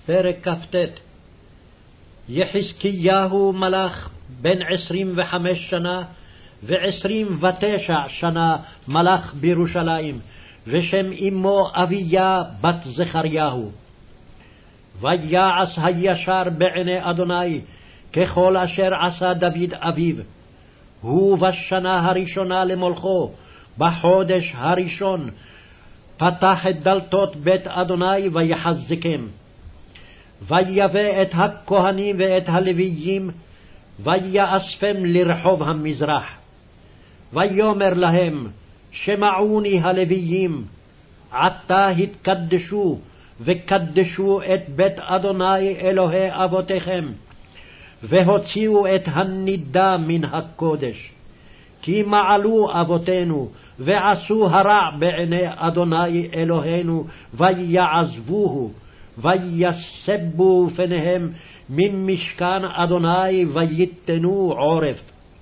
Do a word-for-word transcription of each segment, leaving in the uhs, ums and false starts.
פרק כ"ט. יחזקיהו מלך בן עשרים וחמש שנה, ועשרים ותשע שנה מלך בירושלים, ושם אמו אביה בת זכריהו. ויעש הישר בעיני אדוני ככל אשר עשה דוד אביו. הוא בשנה הראשונה למולכו, בחודש הראשון, פתח את דלתות בית אדוני ויחזקם. ויבא את הכהנים ואת הלוויים, ויאספם לרחוב המזרח. ויאמר להם, שמעוני הלוויים, עתה התקדשו, וקדשו את בית אדוני אלוהי אבותיכם, והוציאו את הנידה מן הקודש. כי מעלו אבותינו, ועשו הרע בעיני אדוני אלוהינו, ויעזבוהו, ויסבו פניהם ממשכן אדוני, ויתנו עורף.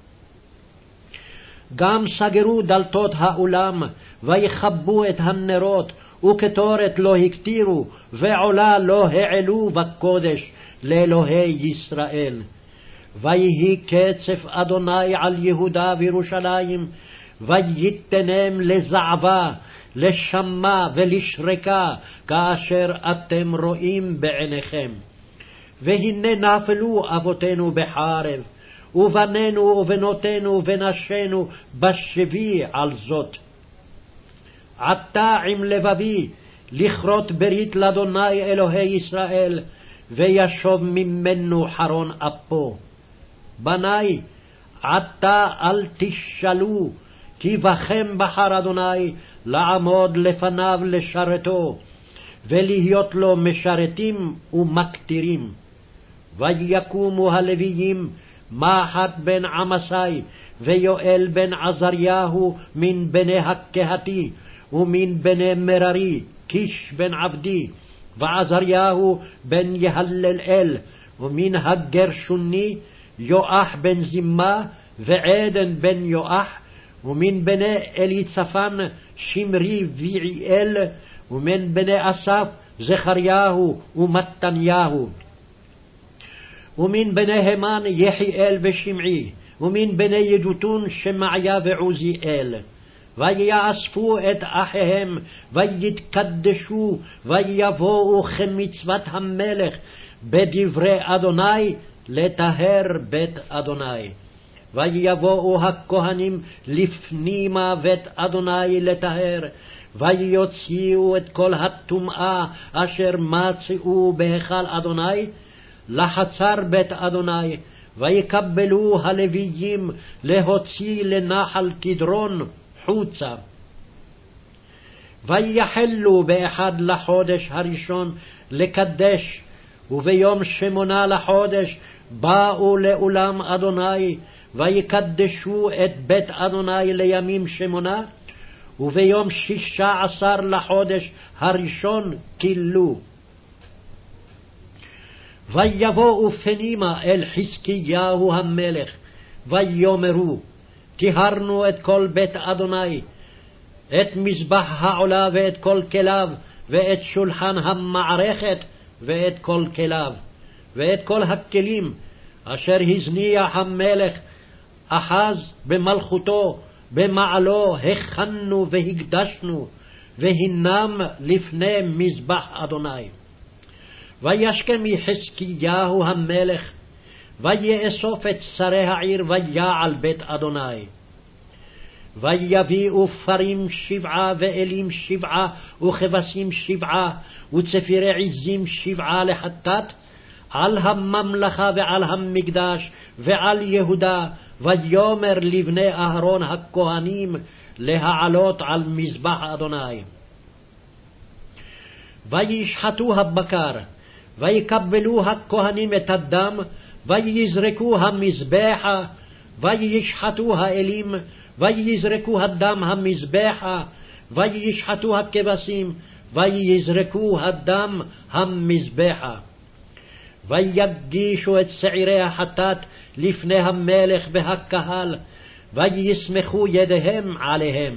גם סגרו דלתות האולם, ויכבו את הנרות, וקטורת לא הקטירו, ועולה לא העלו בקודש לאלוהי ישראל. ויהי קצף אדוני על יהודה וירושלים, ויתנם לזעבה, לשמה ולשרקה, כאשר אתם רואים בעיניכם. והנה נפלו אבותינו בחרב, ובנינו ובנותינו ונשינו בשבי על זאת. עתה עם לבבי לכרות ברית לאדוני אלוהי ישראל, וישוב ממנו חרון אפו. בני, עתה אל תשאלו, כי בכם בחר אדוני לעמוד לפניו לשרתו, ולהיות לו משרתים ומקטירים. ויקומו הלוויים, מחת בן עמסי, ויואל בן עזריהו מן בני הקהתי, ומן בני מררי, קיש בן עבדי, ועזריהו בן יהללאל, ומן הגרשוני, יואח בן זימה, ועדן בן יואח, ומן בני אליצפן, שמרי ויעיאל, ומן בני אסף, זכריהו ומתניהו. ומן בני המן, יחיאל ושמעי, ומן בני ידותון, שמעיה ועוזיאל. ויאספו את אחיהם, ויתקדשו, ויבואו כמצוות המלך, בדברי אדוני, לטהר בית אדוני. ויבואו הכהנים לפנימה בית אדוני לטהר, ויוציאו את כל הטומאה אשר מצאו בהיכל אדוני לחצר בית אדוני, ויקבלו הלוויים להוציא לנחל קדרון חוצה. ויחלו באחד לחודש הראשון לקדש, וביום שמונה לחודש באו לאולם אדוני, ויקדשו את בית אדוני לימים שמונה, וביום שישה עשר לחודש הראשון כילו. ויבואו פנימה אל חזקיהו המלך, ויאמרו, טיהרנו את כל בית אדוני, את מזבח העולה ואת כל כליו, ואת שולחן המערכת ואת כל כליו, ואת כל הכלים אשר הזניח המלך אחז במלכותו, במעלו הכנו והקדשנו, והינם לפני מזבח אדוני. וישכם יחזקיהו המלך, ויאסוף את שרי העיר, ויעל בית אדוני. ויביאו פרים שבעה, ואלים שבעה, וכבשים שבעה, וצפירי עזים שבעה לחטאת, על הממלכה ועל המקדש ועל יהודה, ויאמר לבני אהרון הכהנים להעלות על מזבח אדוני. וישחטו הבקר, ויקבלו הכהנים את הדם, ויזרקו המזבחה, וישחטו האלים, ויזרקו הדם המזבחה, וישחטו הכבשים, ויזרקו הדם המזבחה. ויגישו את שעירי החטאת לפני המלך והקהל, ויסמכו ידיהם עליהם.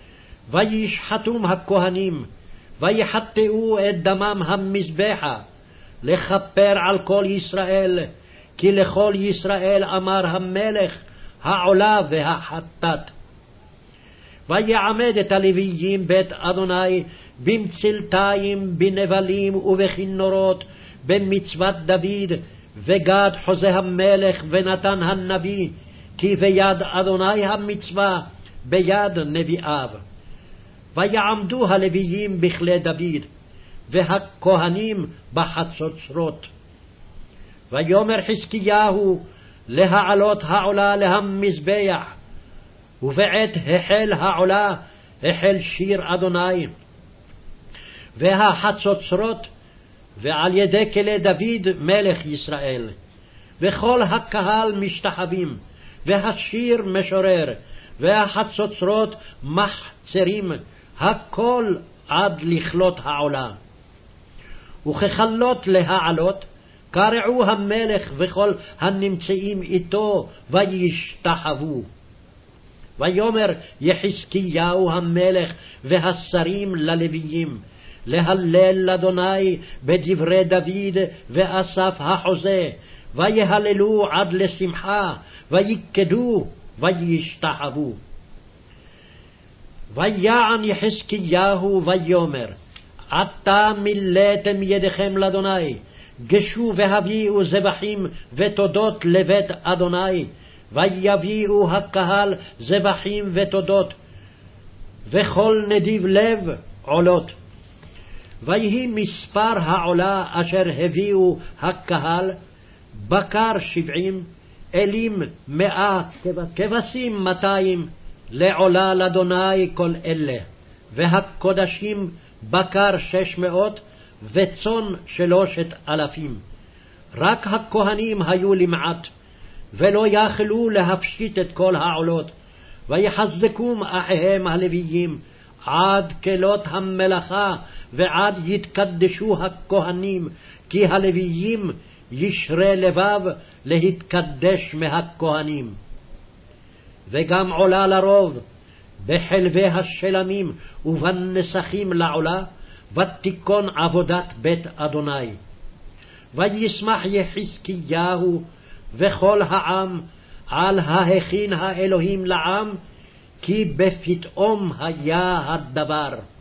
וישחטום הכהנים, ויחטאו את דמם המזבחה, לכפר על כל ישראל, כי לכל ישראל אמר המלך, העולה והחטאת. ויעמד את הלוויים בית אדוני במצלתיים, בנבלים ובכינורות, במצוות דוד, וגד חוזה המלך ונתן הנביא, כי ביד אדוני המצווה, ביד נביאיו. ויעמדו הלוויים בכלי דוד, והכהנים בחצוצרות. ויאמר חזקיהו להעלות העולה להמזבח, ובעת החל העולה החל שיר אדוני והחצוצרות, ועל ידי כלי דוד מלך ישראל. וכל הקהל משתחווים, והשיר משורר, והחצוצרות מחצרים, הכל עד לכלות העולה. וככלות להעלות, קרעו המלך וכל הנמצאים איתו, וישתחוו. ויאמר יחזקיהו המלך והשרים ללוויים, להלל לאדוני בדברי דוד ואסף החוזה, ויהללו עד לשמחה, ויקדו וישתחוו. ויען יחזקיהו ויאמר, עתה מילאתם ידיכם לאדוני, גשו והביאו זבחים ותודות לבית אדוני, ויביאו הקהל זבחים ותודות, וכל נדיב לב עולות. ויהי מספר העולה אשר הביאו הקהל, בקר שבעים, אלים מאה, כבשים מאתיים, לעולה לאדוני כל אלה, והקודשים בקר שש מאות, וצאן שלושת אלפים. רק הכהנים היו למעט, ולא יכלו להפשיט את כל העולות, ויחזקום אחיהם הלוויים, עד כלות המלאכה, ועד יתקדשו הכהנים, כי הלוויים ישרה לבב להתקדש מהכהנים. וגם עולה לרוב, בחלבי השלמים ובנסחים לעולה, ותיכון עבודת בית אדוני. וישמח יחזקיהו וכל העם על ההכין האלוהים לעם, כי בפתאום היה הדבר.